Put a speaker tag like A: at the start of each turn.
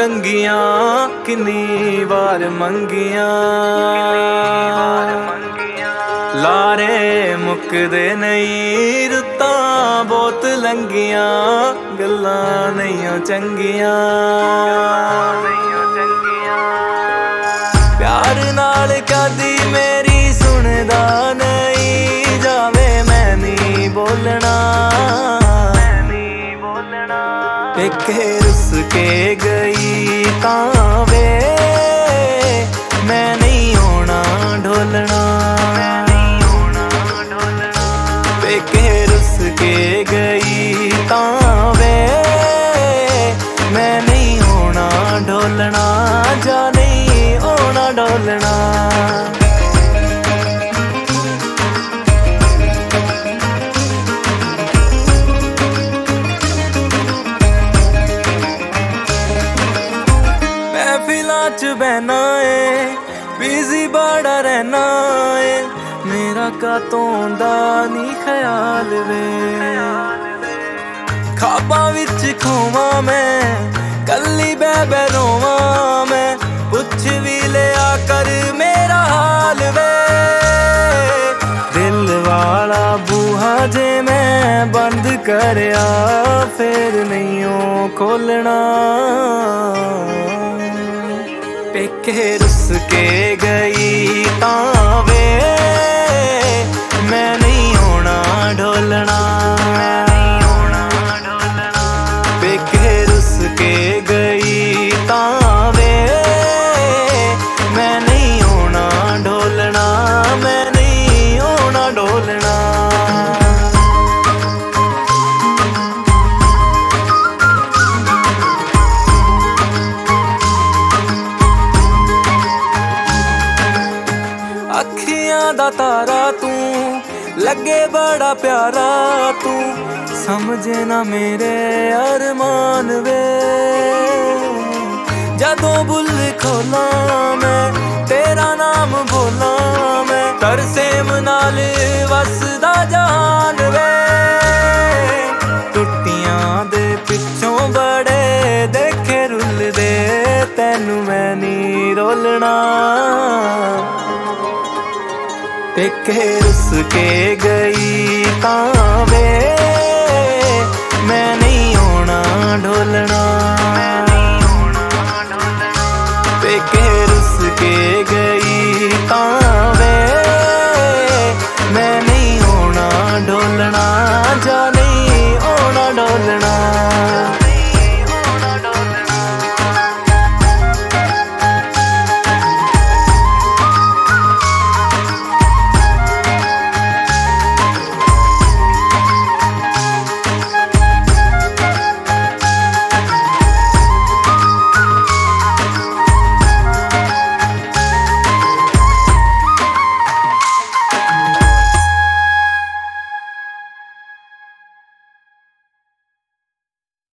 A: लंगियां किन्नी बार मंगियां लारे मुकदे नहीं रुत्तां बहुत लंगियां गल्लां नहीं चंगियां प्यार नाल कदी मेरी सुनदा नहीं जावे मैं नहीं बोलना पेके रुस के गई तां वे मैं नहीं होना ढोलना पेके रुस के गई तां वे मैं नहीं होना ढोलना जा नहीं होना ढोलना च बहना है बिजी बड़ा रहना है मेरा का तोंदा नी ख्याल वे खाबा विच खोवा मैं कल्ली बह रोवा मैं पुछ भी लिया कर मेरा हाल वे दिल वाला बूहा जे मैं बंद करया फिर नहीं ओ खोलना पेके रुस के गई तां वे मैं नहीं होना ढोलना पेके रुस के गई तां वे मैं नहीं होना ढोलना मैं नहीं होना ढोलना अखियां दा तारा तू लगे बड़ा प्यारा तू समझे ना मेरे अरमान वे जदों बुल खोला मैं तेरा नाम बोला मैं तरसे मनाल वसदा जहान वे टुटियां दे पिछों बड़े देखे रुल दे तैनू मैं नी रोलना पेके रुस के गई तां वे मैं नहीं होना ढोलना पेके रुस के गई